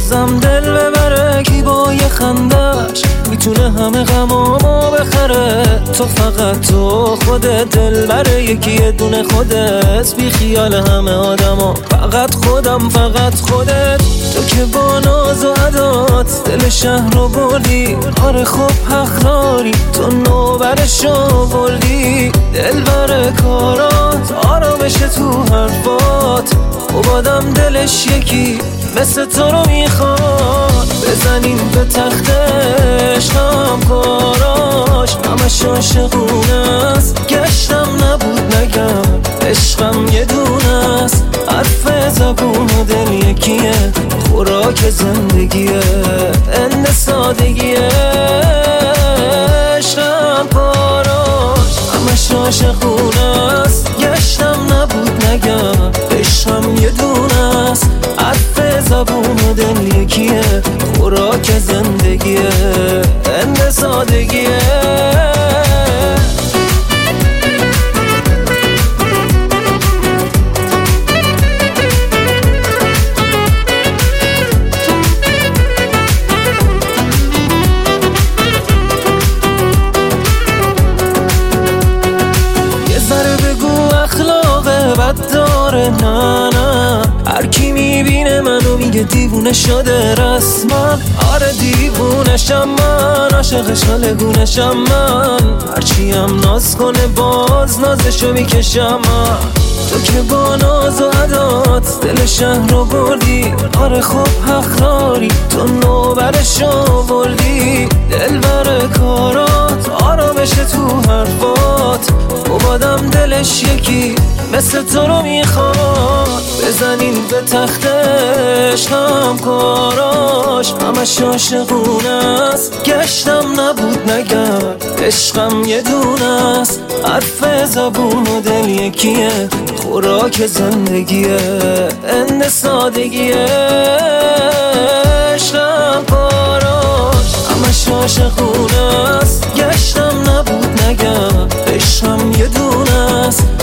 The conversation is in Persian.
بازم دل ببره کی با یه خندش میتونه همه غمامو بخره. تو فقط تو خودت دلبر یکی یه دونه خودت، بی خیال همه آدما فقط خودم فقط خودت. تو که با ناز و عدات دل شهر رو بردی، آره خب حق داری تو نوبرشو بردی. دلبر کارات آرامش تو حرفات، خب آدم دلش یکی مثل تو رو میخواد. بزنیم به تخت عشقم کاراش همش عاشقونه است. گشتم نبود نگم عشقم یه دونه است. حرف زبون و دل یکیه، خوراک زندگیه، اند سادگیه. عشقم کاراش همش عاشقونه است. گشتم نبود نگم عشقم یه دونه است. حرف زبون و دل یکیه، خوراک زندگیه، اند سادگیه. بد داره نه نه، هر کی میبینه منو میگه دیوونه شده رسما. آره دیوونشم من، عاشقش حالگونشم من. هرچی هم ناز کنه باز نازشو میکشم من. تو که با ناز و عدات دل شهر رو بردی، آره خب حق داری تو نوبرشو بردی. دلبر کارات آرامش تو حرفات، خب آدم دلش یکی مثل تو رو میخواد. بزنین به تخت عشقم کاراش همش عاشقونه است. گشتم نبود نگم عشقم یه دونه است. حرف زبون و دل یکیه، خوراک زندگیه، اند سادگیه. عشقم کاراش همش عاشقونه است. گشتم نبود نگم عشقم یه دونه است.